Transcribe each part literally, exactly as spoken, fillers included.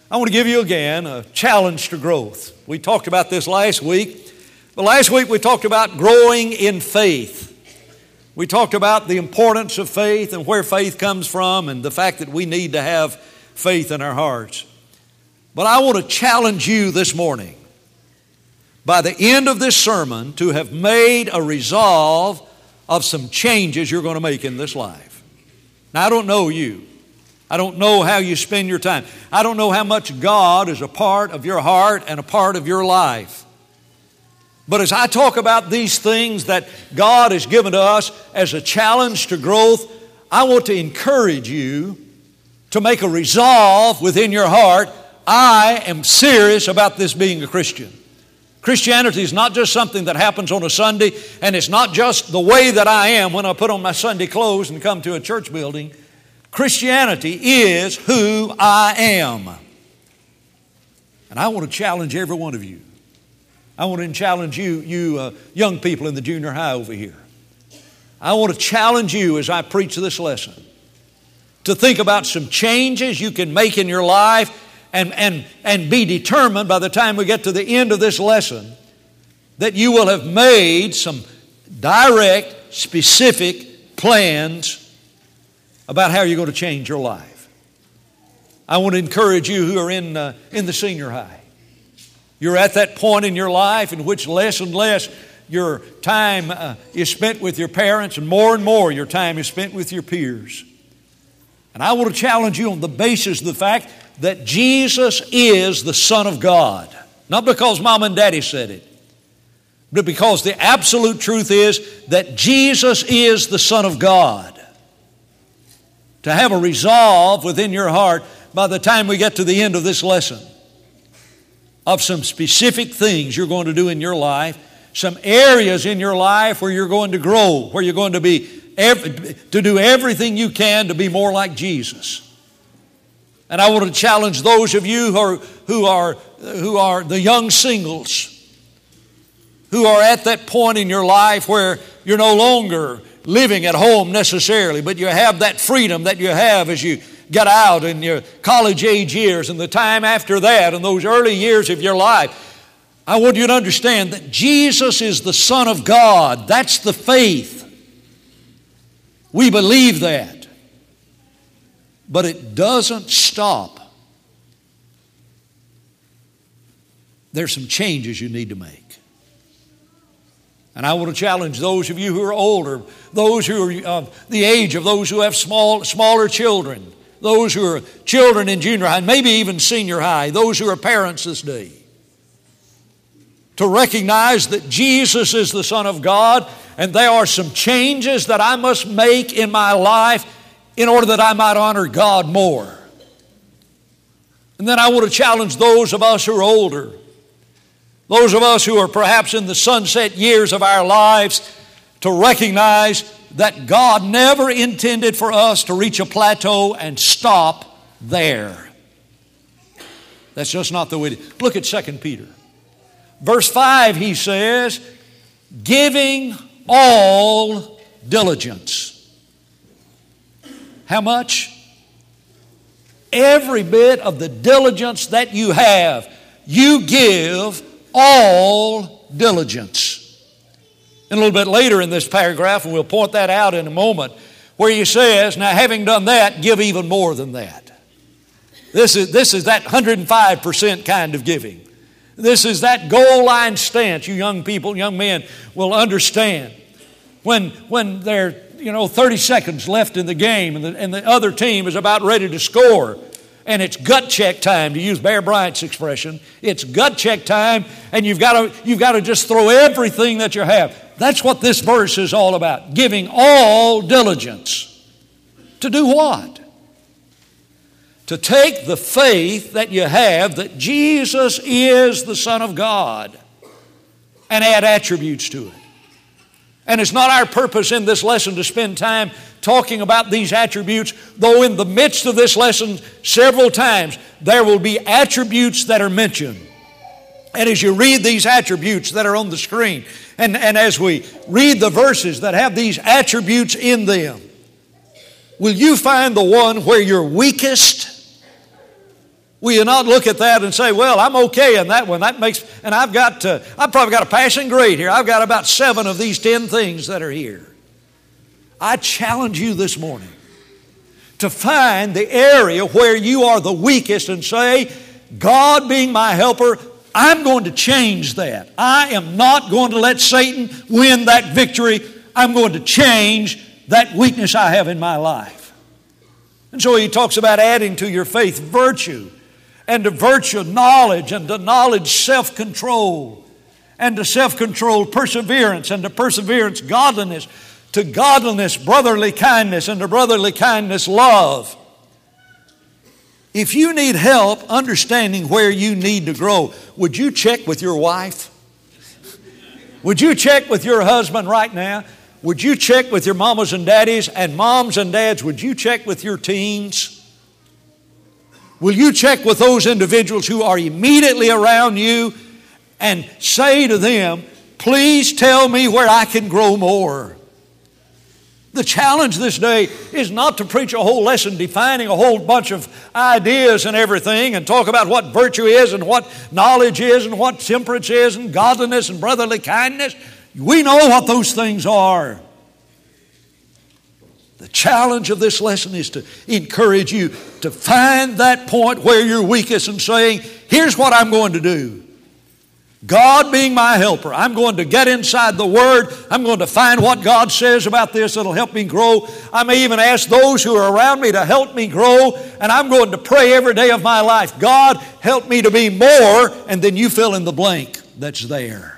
I want to give you again a challenge to growth. We talked about this last week, but last week we talked about growing in faith. We talked about the importance of faith and where faith comes from and the fact that we need to have faith in our hearts. But I want to challenge you this morning, by the end of this sermon, to have made a resolve of some changes you're going to make in this life. Now, I don't know you. I don't know how you spend your time. I don't know how much God is a part of your heart and a part of your life. But as I talk about these things that God has given to us as a challenge to growth, I want to encourage you to make a resolve within your heart. I am serious about this being a Christian. Christianity is not just something that happens on a Sunday, and it's not just the way that I am when I put on my Sunday clothes and come to a church building. Christianity is who I am. And I want to challenge every one of you. I want to challenge you, you uh, young people in the junior high over here. I want to challenge you as I preach this lesson to think about some changes you can make in your life and, and, and be determined by the time we get to the end of this lesson that you will have made some direct, specific plans about how you're going to change your life. I want to encourage you who are in, uh, in the senior high. You're at that point in your life in which less and less your time uh, is spent with your parents and more and more your time is spent with your peers. And I want to challenge you on the basis of the fact that Jesus is the Son of God. Not because Mom and Daddy said it, but because the absolute truth is that Jesus is the Son of God. To have a resolve within your heart by the time we get to the end of this lesson of some specific things you're going to do in your life, some areas in your life where you're going to grow, where you're going to be to do everything you can to be more like Jesus. And I want to challenge those of you who are who are who are the young singles, who are at that point in your life where you're no longer living at home necessarily, but you have that freedom that you have as you get out in your college age years and the time after that and those early years of your life. I want you to understand that Jesus is the Son of God. That's the faith. We believe that. But it doesn't stop. There's some changes you need to make. And I want to challenge those of you who are older, those who are of the age of those who have small, smaller children, those who are children in junior high, maybe even senior high, those who are parents this day, to recognize that Jesus is the Son of God and there are some changes that I must make in my life in order that I might honor God more. And then I want to challenge those of us who are older, those of us who are perhaps in the sunset years of our lives, to recognize that God never intended for us to reach a plateau and stop there. That's just not the way to look at Second Peter. Verse five, he says, giving all diligence. How much? Every bit of the diligence that you have, you give all diligence. And a little bit later in this paragraph, and we'll point that out in a moment, where he says, now having done that, give even more than that. This is, this is that one hundred five percent kind of giving. This is that goal line stance you young people, young men will understand. When, when there are, you know, thirty seconds left in the game and the, and the other team is about ready to score, and it's gut check time, to use Bear Bryant's expression. It's gut check time, and you've got to, you've got to just throw everything that you have. That's what this verse is all about. Giving all diligence. To do what? To take the faith that you have that Jesus is the Son of God and add attributes to it. And it's not our purpose in this lesson to spend time talking about these attributes, though in the midst of this lesson several times there will be attributes that are mentioned. And as you read these attributes that are on the screen, and, and as we read the verses that have these attributes in them, will you find the one where you're weakest Will you not look at that and say, well, I'm okay in that one. That makes, and I've got, uh, I've probably got a passing grade here. I've got about seven of these ten things that are here. I challenge you this morning to find the area where you are the weakest and say, God being my helper, I'm going to change that. I am not going to let Satan win that victory. I'm going to change that weakness I have in my life. And so he talks about adding to your faith virtue, and to virtue knowledge, and to knowledge self-control, and to self-control perseverance, and to perseverance godliness, to godliness brotherly kindness, and to brotherly kindness love. If you need help understanding where you need to grow, would you check with your wife? Would you check with your husband right now? Would you check with your mamas and daddies? And moms and dads, would you check with your teens? Will you check with those individuals who are immediately around you and say to them, please tell me where I can grow more? The challenge this day is not to preach a whole lesson defining a whole bunch of ideas and everything and talk about what virtue is and what knowledge is and what temperance is and godliness and brotherly kindness. We know what those things are. The challenge of this lesson is to encourage you to find that point where you're weakest and saying, here's what I'm going to do. God being my helper, I'm going to get inside the Word. I'm going to find what God says about this that'll help me grow. I may even ask those who are around me to help me grow, and I'm going to pray every day of my life, God, help me to be more, and then you fill in the blank that's there.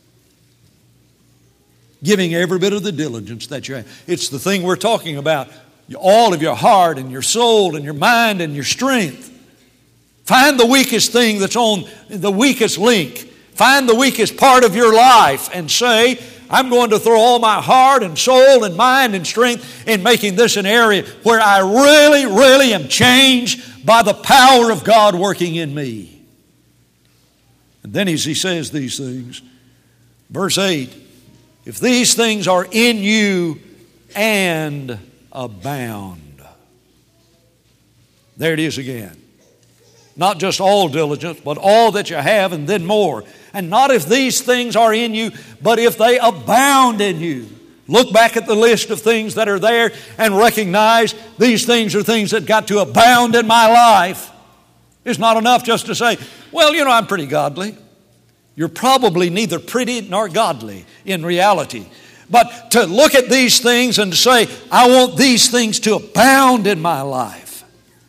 Giving every bit of the diligence that you have. It's the thing we're talking about. All of your heart and your soul and your mind and your strength. Find the weakest thing that's on the weakest link. Find the weakest part of your life and say, I'm going to throw all my heart and soul and mind and strength in making this an area where I really, really am changed by the power of God working in me. And then as he says these things, verse eight, if these things are in you and abound. There it is again. Not just all diligence, but all that you have and then more. And not if these things are in you, but if they abound in you. Look back at the list of things that are there and recognize these things are things that got to abound in my life. It's not enough just to say, well, you know, I'm pretty godly. You're probably neither pretty nor godly in reality. But to look at these things and to say, I want these things to abound in my life.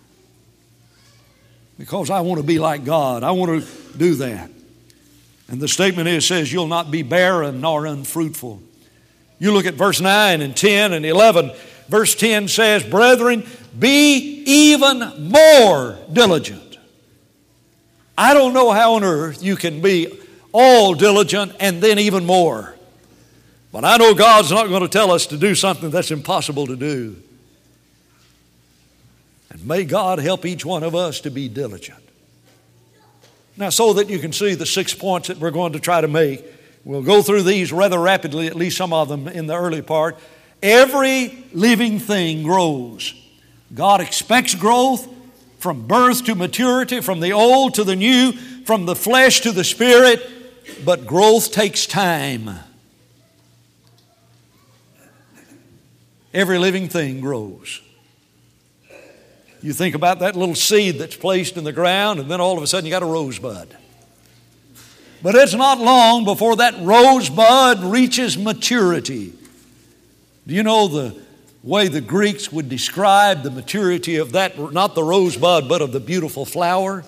Because I want to be like God. I want to do that. And the statement is, says, you'll not be barren nor unfruitful. You look at verse nine and ten and eleven. Verse ten says, brethren, be even more diligent. I don't know how on earth you can be all diligent and then even more. But I know God's not going to tell us to do something that's impossible to do. And may God help each one of us to be diligent. Now, so that you can see the six points that we're going to try to make, we'll go through these rather rapidly, at least some of them in the early part. Every living thing grows. God expects growth from birth to maturity, from the old to the new, from the flesh to the spirit, but growth takes time. Every living thing grows. You think about that little seed that's placed in the ground, and then all of a sudden you got a rosebud. But it's not long before that rosebud reaches maturity. Do you know the way the Greeks would describe the maturity of that, not the rosebud, but of the beautiful flower?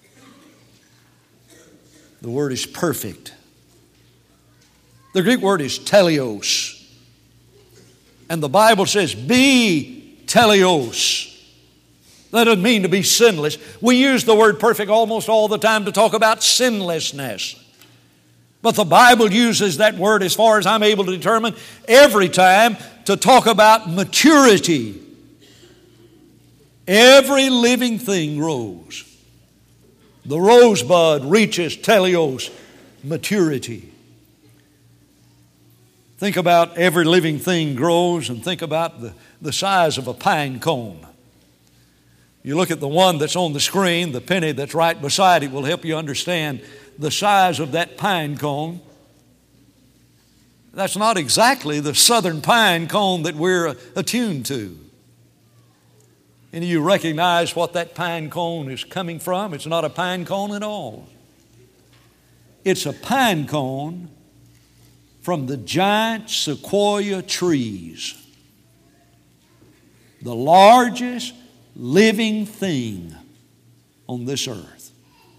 The word is perfect. The Greek word is teleos. And the Bible says, be teleos. That doesn't mean to be sinless. We use the word perfect almost all the time to talk about sinlessness. But the Bible uses that word, as far as I'm able to determine, every time to talk about maturity. Every living thing grows. The rosebud reaches teleos, maturity. Think about every living thing grows, and think about the, the size of a pine cone. You look at the one that's on the screen, the penny that's right beside it will help you understand the size of that pine cone. That's not exactly the southern pine cone that we're attuned to. And you recognize what that pine cone is coming from? It's not a pine cone at all. It's a pine cone from the giant sequoia trees, the largest living thing on this earth.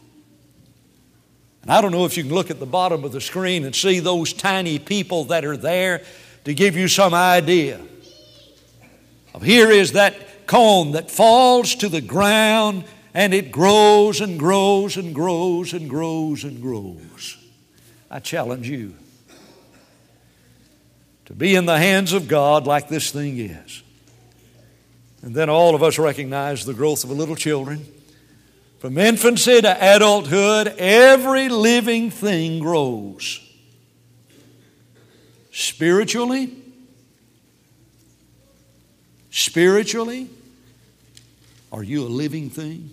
And I don't know if you can look at the bottom of the screen and see those tiny people that are there to give you some idea of here is that cone that falls to the ground and it grows and grows and grows and grows and grows. I challenge you to be in the hands of God like this thing is. And then all of us recognize the growth of little children. From infancy to adulthood, every living thing grows. Spiritually, spiritually, are you a living thing?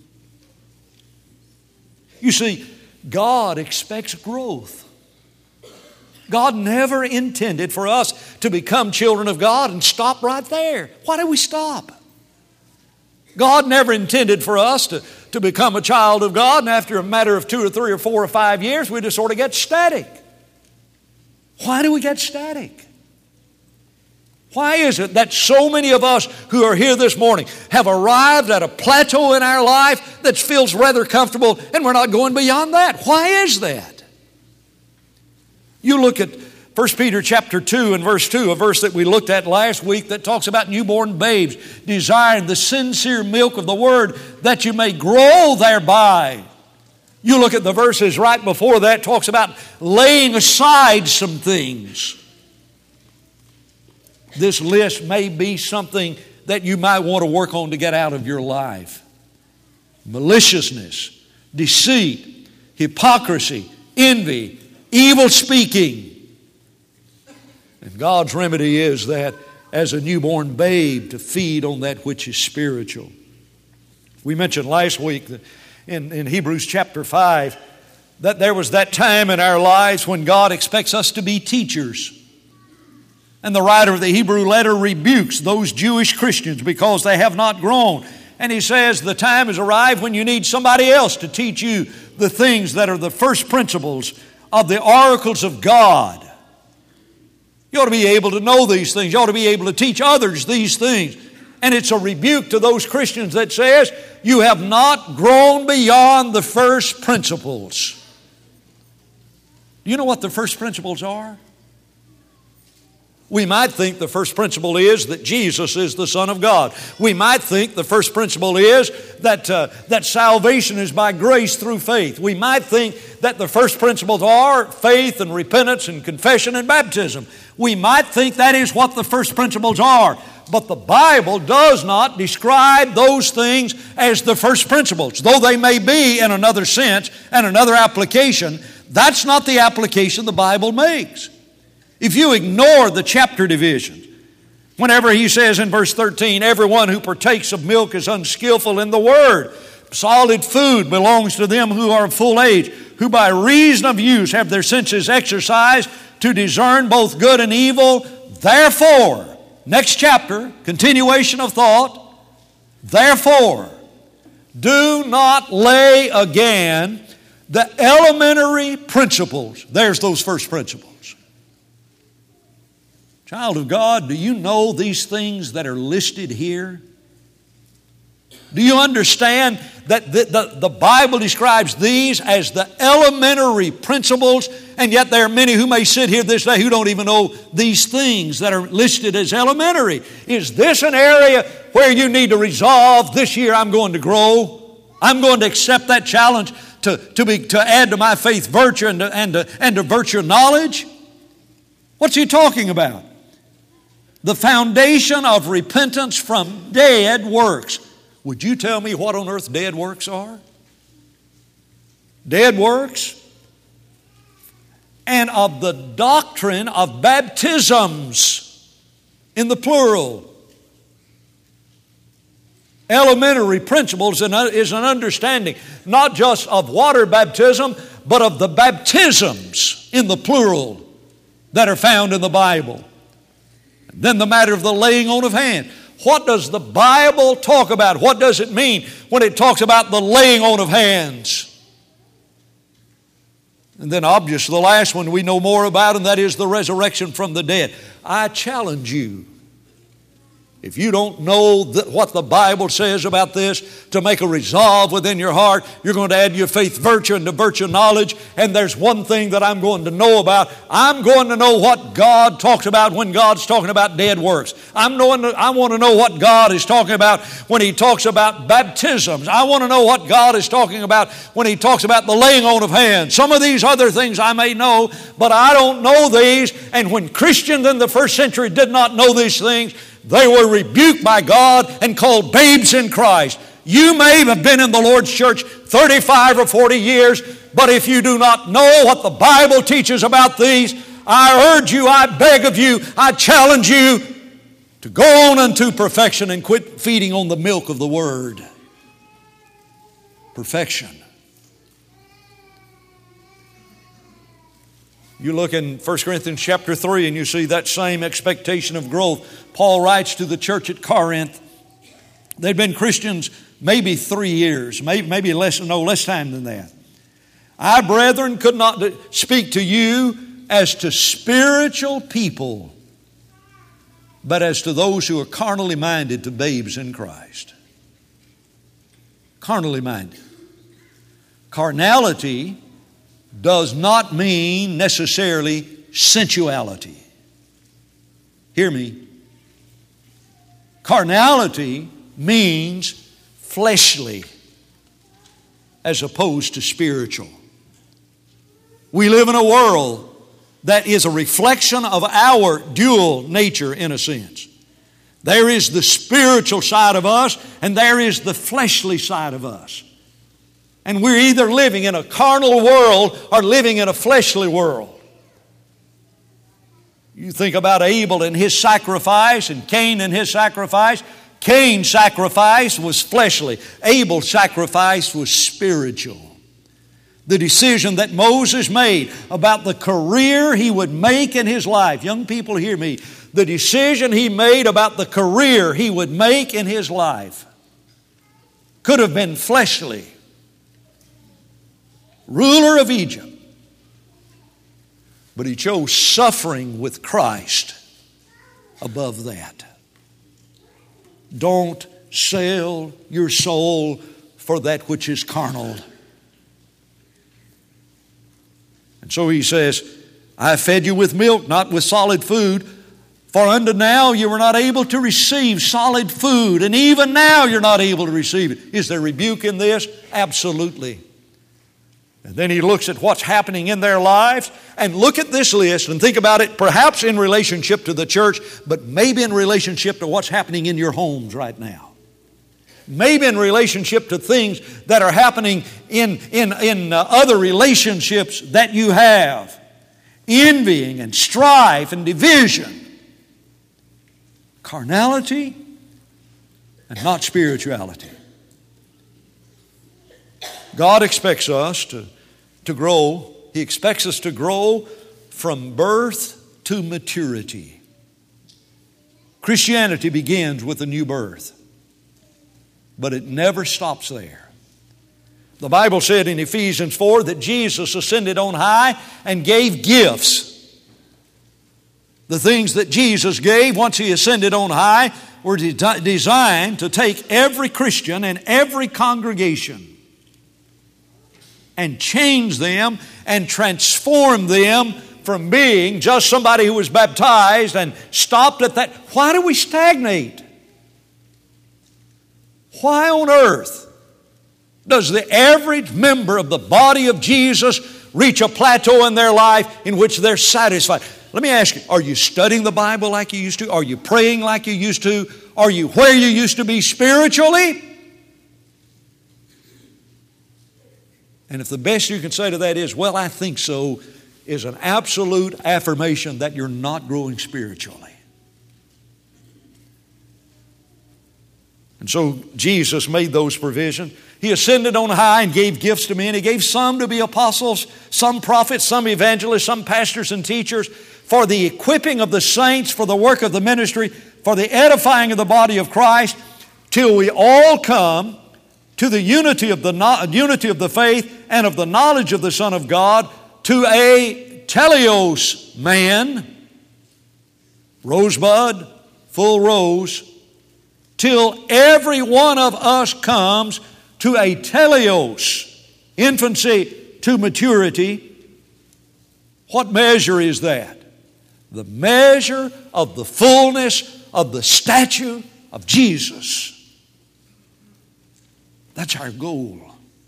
You see, God expects growth. God never intended for us to become children of God and stop right there. Why do we stop? God never intended for us to, to become a child of God, and after a matter of two or three or four or five years, we just sort of get static. Why do we get static? Why is it that so many of us who are here this morning have arrived at a plateau in our life that feels rather comfortable, and we're not going beyond that? Why is that? You look at First Peter chapter two and verse two, a verse that we looked at last week that talks about newborn babes desiring the sincere milk of the Word that you may grow thereby. You look at the verses right before that, talks about laying aside some things. This list may be something that you might want to work on to get out of your life. Maliciousness, deceit, hypocrisy, envy, evil speaking. And God's remedy is that as a newborn babe to feed on that which is spiritual. We mentioned last week that in, in Hebrews chapter five that there was that time in our lives when God expects us to be teachers. And the writer of the Hebrew letter rebukes those Jewish Christians because they have not grown. And he says the time has arrived when you need somebody else to teach you the things that are the first principles of the oracles of God. You ought to be able to know these things. You ought to be able to teach others these things. And it's a rebuke to those Christians that says, you have not grown beyond the first principles. Do you know what the first principles are? We might think the first principle is that Jesus is the Son of God. We might think the first principle is that, uh, that salvation is by grace through faith. We might think that the first principles are faith and repentance and confession and baptism. We might think that is what the first principles are. But the Bible does not describe those things as the first principles. Though they may be in another sense and another application, that's not the application the Bible makes. If you ignore the chapter divisions, whenever he says in verse thirteen, everyone who partakes of milk is unskillful in the word. Solid food belongs to them who are of full age, who by reason of use have their senses exercised to discern both good and evil. Therefore, next chapter, continuation of thought, therefore, do not lay again the elementary principles. There's those first principles. Child of God, do you know these things that are listed here? Do you understand that the, the, the Bible describes these as the elementary principles, and yet there are many who may sit here this day who don't even know these things that are listed as elementary? Is this an area where you need to resolve, this year I'm going to grow? I'm going to accept that challenge to, to, be, to add to my faith virtue and to, and, to, and to virtue knowledge? What's he talking about? The foundation of repentance from dead works. Would you tell me what on earth dead works are? Dead works. And of the doctrine of baptisms in the plural. Elementary principles is an understanding not just of water baptism, but of the baptisms in the plural that are found in the Bible. And then the matter of the laying on of hands. What does the Bible talk about? What does it mean when it talks about the laying on of hands? And then obviously the last one we know more about, and that is the resurrection from the dead. I challenge you, if you don't know that what the Bible says about this, to make a resolve within your heart, you're going to add your faith virtue and to virtue knowledge. And there's one thing that I'm going to know about. I'm going to know what God talks about when God's talking about dead works. I'm knowing, I want to know what God is talking about when He talks about baptisms. I want to know what God is talking about when He talks about the laying on of hands. Some of these other things I may know, but I don't know these. And when Christians in the first century did not know these things, they were rebuked by God and called babes in Christ. You may have been in the Lord's church thirty-five or forty years, but if you do not know what the Bible teaches about these, I urge you, I beg of you, I challenge you to go on unto perfection and quit feeding on the milk of the Word. Perfection. You look in First Corinthians chapter three and you see that same expectation of growth. Paul writes to the church at Corinth. They'd been Christians maybe three years, maybe, maybe less, no, less time than that. I, brethren, could not speak to you as to spiritual people, but as to those who are carnally minded, to babes in Christ. Carnally minded. Carnality does not mean necessarily sensuality. Hear me. Carnality means fleshly as opposed to spiritual. We live in a world that is a reflection of our dual nature in a sense. There is the spiritual side of us and there is the fleshly side of us. And we're either living in a carnal world or living in a fleshly world. You think about Abel and his sacrifice and Cain and his sacrifice. Cain's sacrifice was fleshly. Abel's sacrifice was spiritual. The decision that Moses made about the career he would make in his life. Young people, hear me. The decision he made about the career he would make in his life could have been fleshly. Ruler of Egypt. But he chose suffering with Christ above that. Don't sell your soul for that which is carnal. And so he says, I fed you with milk, not with solid food. For unto now you were not able to receive solid food. And even now you're not able to receive it. Is there rebuke in this? Absolutely. And then he looks at what's happening in their lives. And look at this list and think about it perhaps in relationship to the church, but maybe in relationship to what's happening in your homes right now. Maybe in relationship to things that are happening in, in, in uh, other relationships that you have. Envying and strife and division. Carnality and not spirituality. God expects us to to grow. He expects us to grow from birth to maturity. Christianity begins with a new birth, but it never stops there. The Bible said in Ephesians four that Jesus ascended on high and gave gifts. The things that Jesus gave once He ascended on high were de- designed to take every Christian and every congregation and change them and transform them from being just somebody who was baptized and stopped at that. Why do we stagnate? Why on earth does the average member of the body of Jesus reach a plateau in their life in which they're satisfied? Let me ask you, are you studying the Bible like you used to? Are you praying like you used to? Are you where you used to be spiritually? And if the best you can say to that is, well, I think so, is an absolute affirmation that you're not growing spiritually. And And so Jesus made those provisions. He ascended on high and gave gifts to men. He gave some to be apostles, some prophets, some evangelists, some pastors and teachers, for the equipping of the saints, for the work of the ministry, for the edifying of the body of Christ, till we all come to the unity of the unity of the faith and of the knowledge of the Son of God, to a teleos man, rosebud, full rose, till every one of us comes to a teleos, infancy to maturity. What measure is that? The measure of the fullness of the stature of Jesus. That's our goal.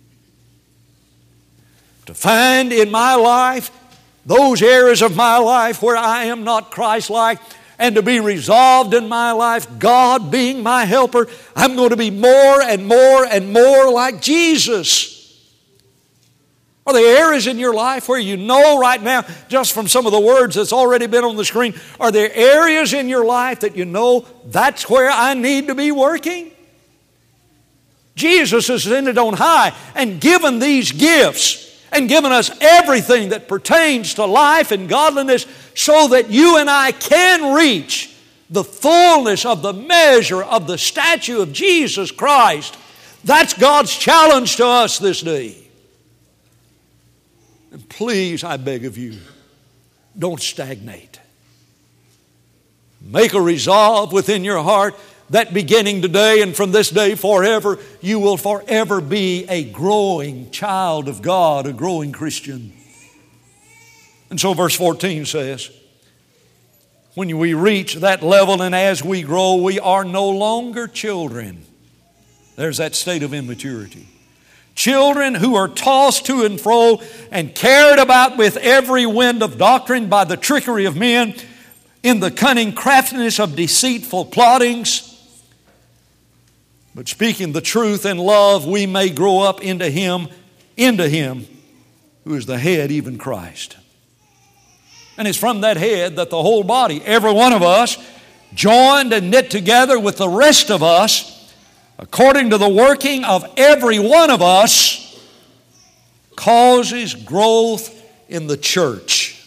To find in my life those areas of my life where I am not Christ-like, and to be resolved in my life, God being my helper, I'm going to be more and more and more like Jesus. Are there areas in your life where you know right now, just from some of the words that's already been on the screen, are there areas in your life that you know that's where I need to be working? Jesus has ascended on high and given these gifts and given us everything that pertains to life and godliness so that you and I can reach the fullness of the measure of the stature of Jesus Christ. That's God's challenge to us this day. And please, I beg of you, don't stagnate. Make a resolve within your heart that beginning today and from this day forever, you will forever be a growing child of God, a growing Christian. And so verse fourteen says, when we reach that level and as we grow, we are no longer children. There's that state of immaturity. Children who are tossed to and fro and carried about with every wind of doctrine by the trickery of men, in the cunning craftiness of deceitful plottings. But speaking the truth in love, we may grow up into Him, into Him who is the head, even Christ. And it's from that head that the whole body, every one of us, joined and knit together with the rest of us, according to the working of every one of us, causes growth in the church.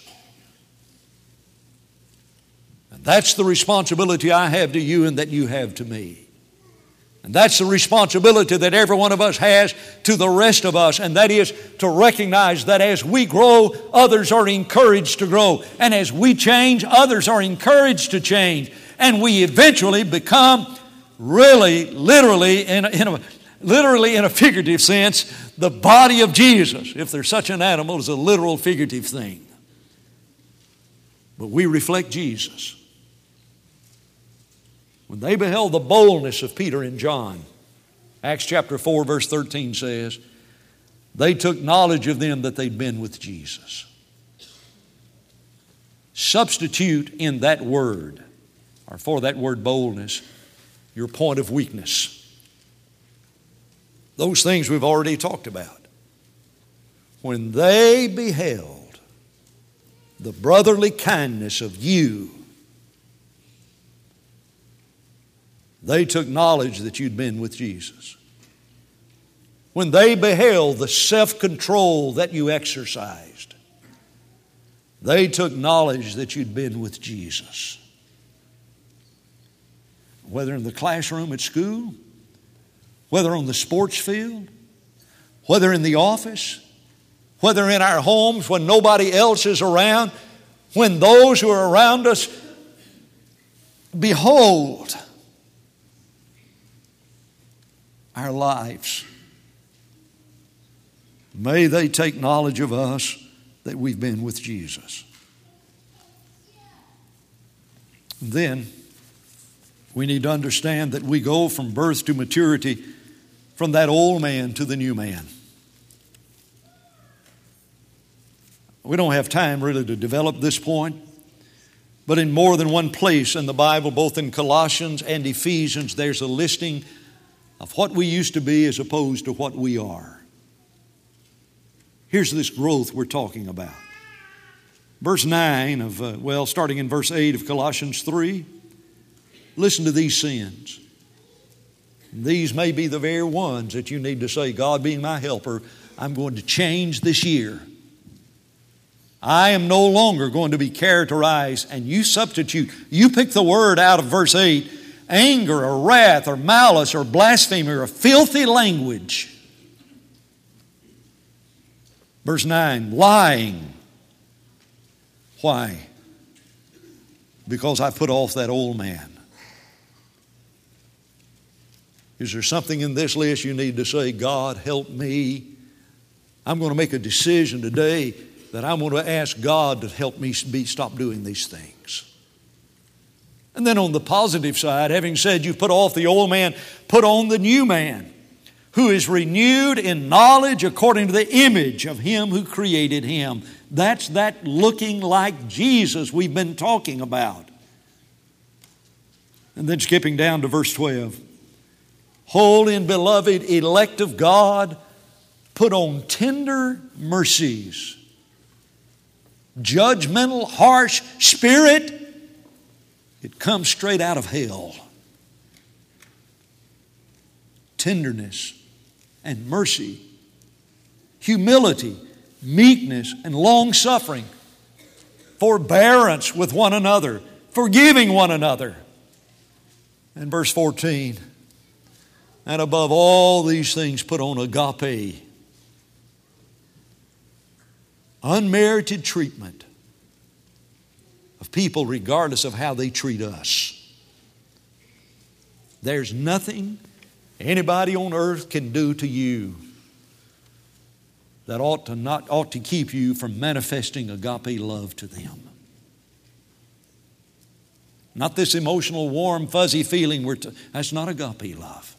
And that's the responsibility I have to you and that you have to me. And that's the responsibility that every one of us has to the rest of us, and that is to recognize that as we grow, others are encouraged to grow. And as we change, others are encouraged to change. And we eventually become really, literally, in a, in a, literally in a figurative sense, the body of Jesus, if there's such an animal as a literal figurative thing. But we reflect Jesus. When they beheld the boldness of Peter and John, Acts chapter four verse thirteen says, they took knowledge of them that they'd been with Jesus. Substitute in that word, or for that word boldness, your point of weakness. Those things we've already talked about. When they beheld the brotherly kindness of you, they took knowledge that you'd been with Jesus. When they beheld the self-control that you exercised, they took knowledge that you'd been with Jesus. Whether in the classroom at school, whether on the sports field, whether in the office, whether in our homes when nobody else is around, when those who are around us behold our lives, may they take knowledge of us that we've been with Jesus. Then we need to understand that we go from birth to maturity, from that old man to the new man. We don't have time really to develop this point, but in more than one place in the Bible, both in Colossians and Ephesians, there's a listing of what we used to be as opposed to what we are. Here's this growth we're talking about. Verse nine of, uh, well, starting in verse eight of Colossians three, listen to these sins. These may be the very ones that you need to say, God being my helper, I'm going to change this year. I am no longer going to be characterized, and you substitute, you pick the word out of verse eight, anger or wrath or malice or blasphemy or filthy language. Verse nine, lying. Why? Because I put off that old man. Is there something in this list you need to say, God, help me? I'm going to make a decision today that I'm going to ask God to help me be, stop doing these things. And then on the positive side, having said you put off the old man, put on the new man, who is renewed in knowledge according to the image of Him who created him. That's that looking like Jesus we've been talking about. And then skipping down to verse twelve. Holy and beloved elect of God, put on tender mercies. Judgmental, harsh spirit, it comes straight out of hell. Tenderness and mercy, humility, meekness, and long-suffering, forbearance with one another, forgiving one another. And verse fourteen, and above all these things put on agape, unmerited treatment of people regardless of how they treat us. There's nothing anybody on earth can do to you that ought to not ought to keep you from manifesting agape love to them. Not this emotional, warm, fuzzy feeling. We're t- that's not agape love.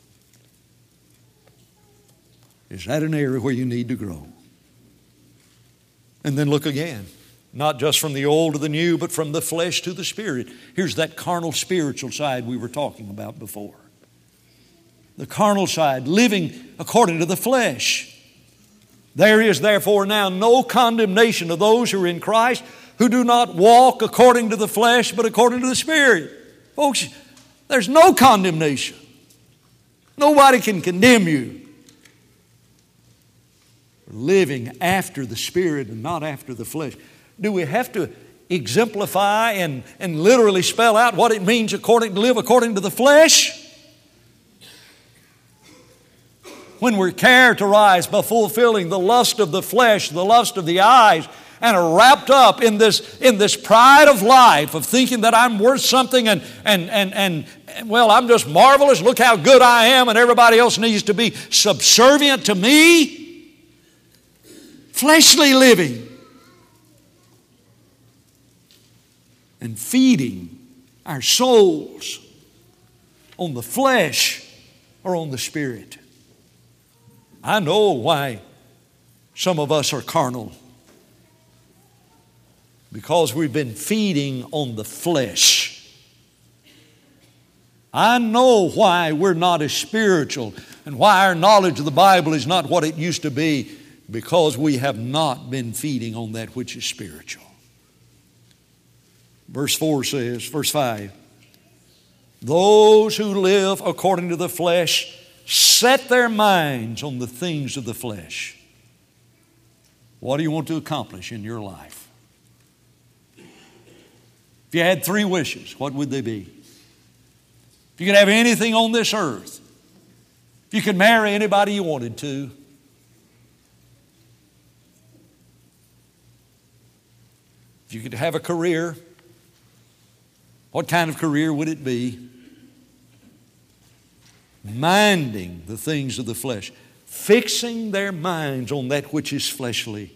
Is that an area where you need to grow? And then look again. Not just from the old to the new, but from the flesh to the spirit. Here's that carnal spiritual side we were talking about before. The carnal side, living according to the flesh. There is therefore now no condemnation of those who are in Christ, who do not walk according to the flesh, but according to the Spirit. Folks, there's no condemnation. Nobody can condemn you. Living after the Spirit and not after the flesh. Do we have to exemplify and, and literally spell out what it means according to live according to the flesh? When we're characterized by fulfilling the lust of the flesh, the lust of the eyes, and are wrapped up in this, in this pride of life of thinking that I'm worth something and, and, and, and, well, I'm just marvelous. Look how good I am, and everybody else needs to be subservient to me. Fleshly living. And feeding our souls on the flesh or on the Spirit. I know why some of us are carnal. Because we've been feeding on the flesh. I know why we're not as spiritual and why our knowledge of the Bible is not what it used to be, because we have not been feeding on that which is spiritual. Verse four says, verse five, those who live according to the flesh set their minds on the things of the flesh. What do you want to accomplish in your life? If you had three wishes, what would they be? If you could have anything on this earth, if you could marry anybody you wanted to, if you could have a career, what kind of career would it be? Minding the things of the flesh, fixing their minds on that which is fleshly.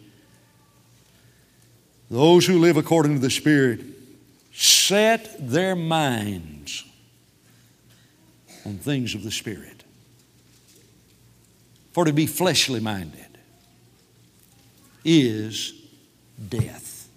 Those who live according to the Spirit set their minds on things of the Spirit. For to be fleshly minded is death.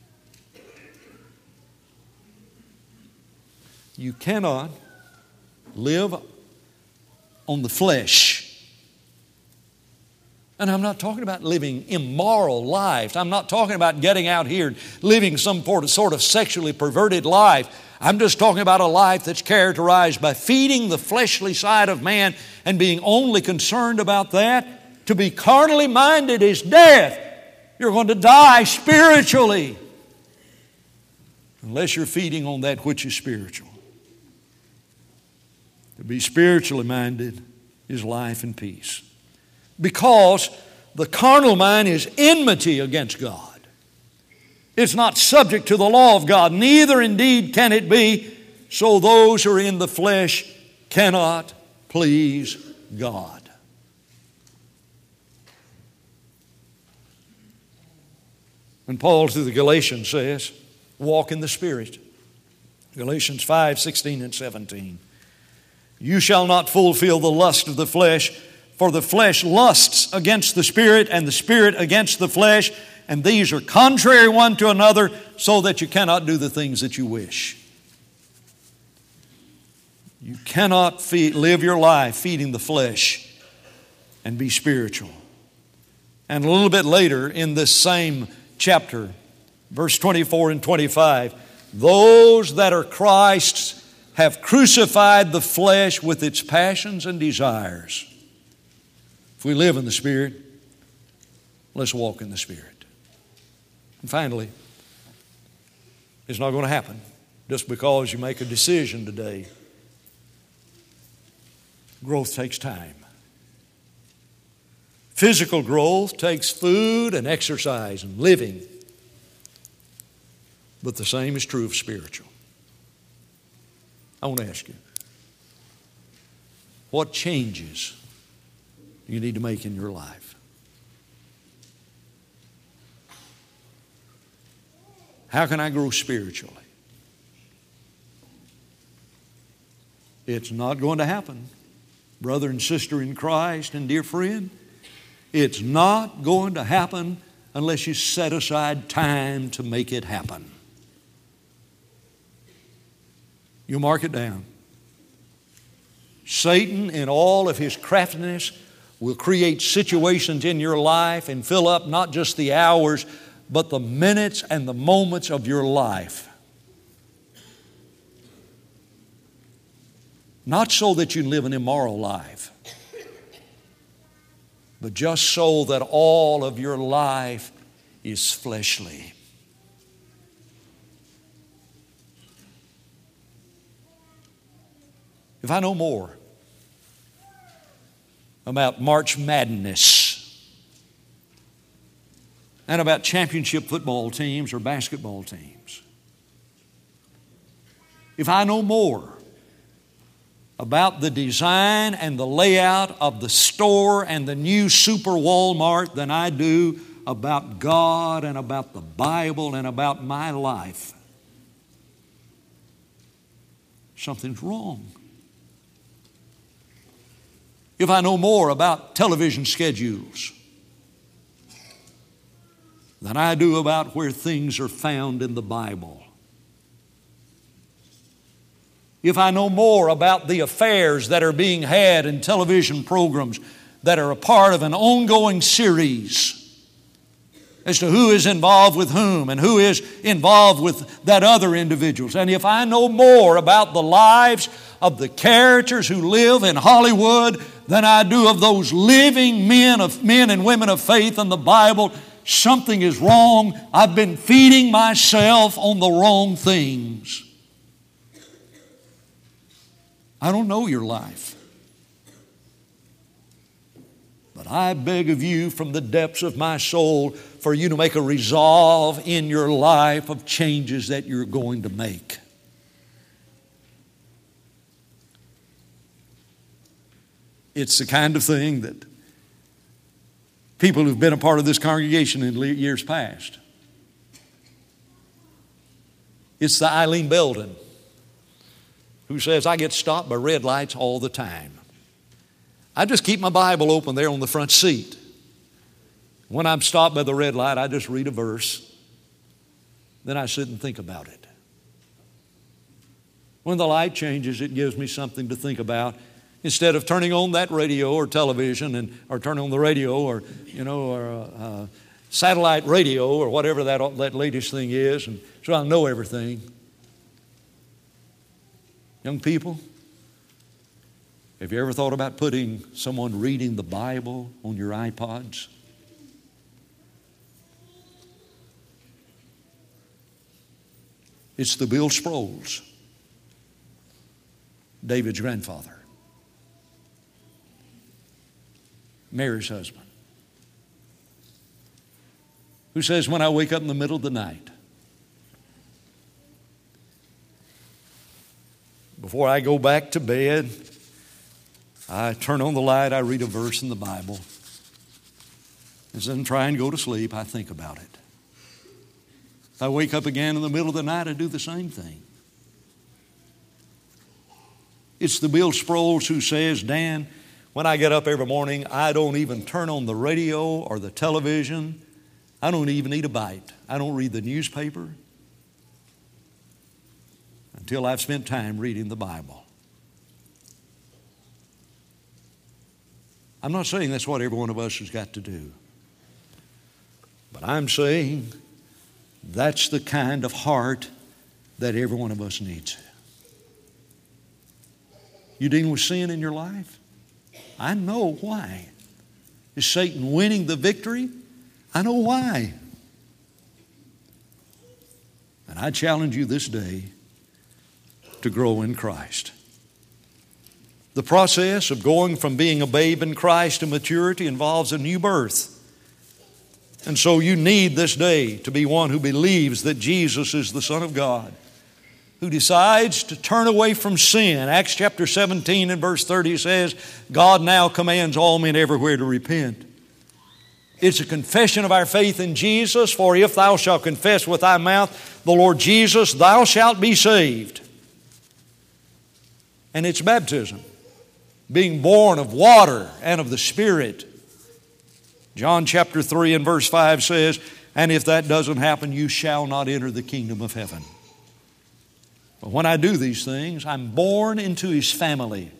You cannot live on the flesh And I'm not talking about living immoral lives. I'm not talking about getting out here and living some sort of sexually perverted life. I'm just talking about a life that's characterized by feeding the fleshly side of man and being only concerned about that. To be carnally minded is death. You're going to die spiritually unless you're feeding on that which is spiritual. To be spiritually minded is life and peace. Because the carnal mind is enmity against God. It's not subject to the law of God, neither indeed can it be. So those who are in the flesh cannot please God. And Paul to the Galatians says, walk in the Spirit. Galatians five, sixteen and seventeen. You shall not fulfill the lust of the flesh, for the flesh lusts against the Spirit, and the Spirit against the flesh, and these are contrary one to another, so that you cannot do the things that you wish. You cannot feed, live your life feeding the flesh and be spiritual. And a little bit later in this same chapter, verse twenty-four and twenty-five, those that are Christ's have crucified the flesh with its passions and desires. If we live in the Spirit, let's walk in the Spirit. And finally, it's not going to happen just because you make a decision today. Growth takes time. Physical growth takes food and exercise and living. But the same is true of spiritual. I want to ask you, what changes do you need to make in your life? How can I grow spiritually? It's not going to happen, brother and sister in Christ and dear friend. It's not going to happen unless you set aside time to make it happen. You mark it down. Satan, in all of his craftiness, will create situations in your life and fill up not just the hours, but the minutes and the moments of your life. Not so that you live an immoral life, but just so that all of your life is fleshly. If I know more about March Madness and about championship football teams or basketball teams, if I know more about the design and the layout of the store and the new Super Walmart than I do about God and about the Bible and about my life, something's wrong. If I know more about television schedules than I do about where things are found in the Bible, if I know more about the affairs that are being had in television programs that are a part of an ongoing series as to who is involved with whom and who is involved with that other individuals, and if I know more about the lives of the characters who live in Hollywood than I do of those living men of men and women of faith in the Bible, something is wrong. I've been feeding myself on the wrong things. I don't know your life, but I beg of you from the depths of my soul for you to make a resolve in your life of changes that you're going to make. It's the kind of thing that people who've been a part of this congregation in years past. It's the Eileen Belden who says, I get stopped by red lights all the time. I just keep my Bible open there on the front seat. When I'm stopped by the red light, I just read a verse. Then I sit and think about it. When the light changes, it gives me something to think about. Instead of turning on that radio or television and or turning on the radio or, you know, or uh, uh, satellite radio or whatever that, that latest thing is, and so I know everything. Young people, have you ever thought about putting someone reading the Bible on your iPods? It's the Bill Sproles, David's grandfather, Mary's husband, who says, when I wake up in the middle of the night, before I go back to bed, I turn on the light, I read a verse in the Bible. As I'm trying to go to sleep, I think about it. If I wake up again in the middle of the night, I do the same thing. It's the Bill Sproles who says, Dan, when I get up every morning, I don't even turn on the radio or the television. I don't even eat a bite. I don't read the newspaper until I've spent time reading the Bible. I'm not saying that's what every one of us has got to do. But I'm saying that's the kind of heart that every one of us needs. You dealing with sin in your life? I know why. Is Satan winning the victory? I know why. And I challenge you this day to grow in Christ. The process of going from being a babe in Christ to maturity involves a new birth. And so you need this day to be one who believes that Jesus is the Son of God, who decides to turn away from sin. Acts chapter seventeen and verse thirty says, God now commands all men everywhere to repent. It's a confession of our faith in Jesus, for if thou shalt confess with thy mouth the Lord Jesus, thou shalt be saved. And it's baptism, being born of water and of the Spirit. John chapter three and verse five says, and if that doesn't happen, you shall not enter the kingdom of heaven. But when I do these things, I'm born into His family.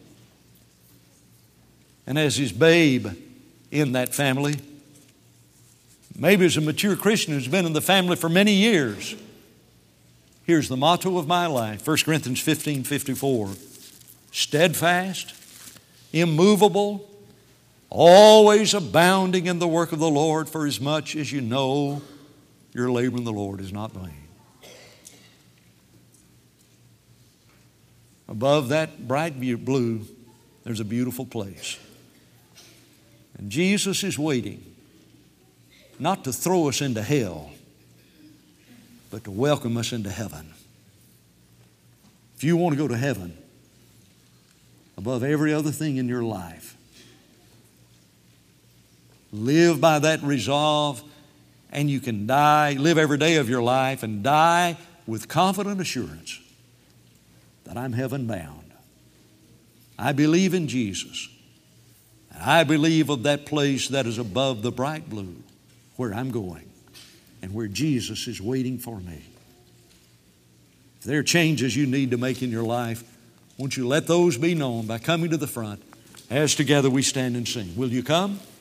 And as His babe in that family, maybe as a mature Christian who's been in the family for many years, here's the motto of my life, First Corinthians fifteen fifty-four. Steadfast, immovable, always abounding in the work of the Lord, for as much as you know your labor in the Lord is not vain. Above that bright blue, there's a beautiful place. And Jesus is waiting not to throw us into hell, but to welcome us into heaven. If you want to go to heaven, above every other thing in your life, live by that resolve, and you can die, live every day of your life and die with confident assurance that I'm heaven bound. I believe in Jesus. And I believe of that place that is above the bright blue where I'm going and where Jesus is waiting for me. If there are changes you need to make in your life, won't you let those be known by coming to the front as together we stand and sing. Will you come?